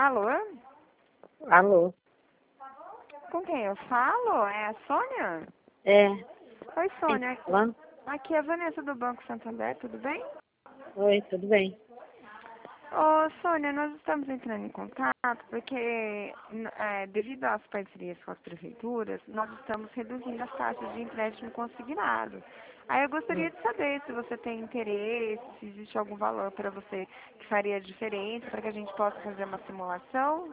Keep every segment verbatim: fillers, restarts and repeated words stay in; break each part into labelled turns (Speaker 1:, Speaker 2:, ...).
Speaker 1: Alô?
Speaker 2: Alô?
Speaker 1: Com quem eu falo? É a Sônia?
Speaker 2: É.
Speaker 1: Oi, Sônia.
Speaker 2: Falando?
Speaker 1: Aqui é a Vanessa do Banco Santander, tudo bem?
Speaker 2: Oi, tudo bem?
Speaker 1: Ô, Sônia, nós estamos entrando em contato porque, n- é, devido às parcerias com as prefeituras, nós estamos reduzindo as taxas de empréstimo consignado. Aí eu gostaria de saber se você tem interesse, se existe algum valor para você que faria diferença, para que a gente possa fazer uma simulação.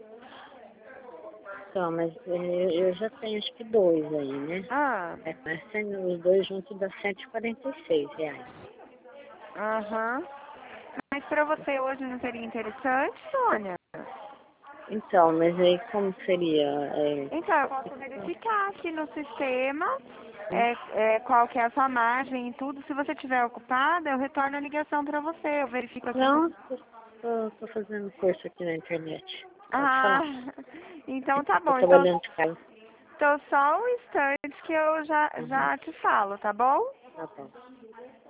Speaker 2: Então, mas eu, eu já tenho acho que dois aí, né?
Speaker 1: Ah,
Speaker 2: É, mas sendo os dois juntos dá cento e quarenta e seis reais.
Speaker 1: aham. Mas para você hoje não seria interessante, Sônia?
Speaker 2: Então, mas aí como seria? É,
Speaker 1: Então, eu posso verificar aqui no sistema é, é, qual que é a sua margem e tudo. Se você estiver ocupada, eu retorno a ligação para você. Eu verifico aqui.
Speaker 2: não, tô, tô, tô fazendo curso aqui na internet. Pode
Speaker 1: Ah,
Speaker 2: falar.
Speaker 1: então tá
Speaker 2: Tô
Speaker 1: bom. Então,
Speaker 2: trabalhando de casa.
Speaker 1: então só um instante que eu já,
Speaker 2: Uhum.
Speaker 1: já te falo, tá bom?
Speaker 2: Tá bom.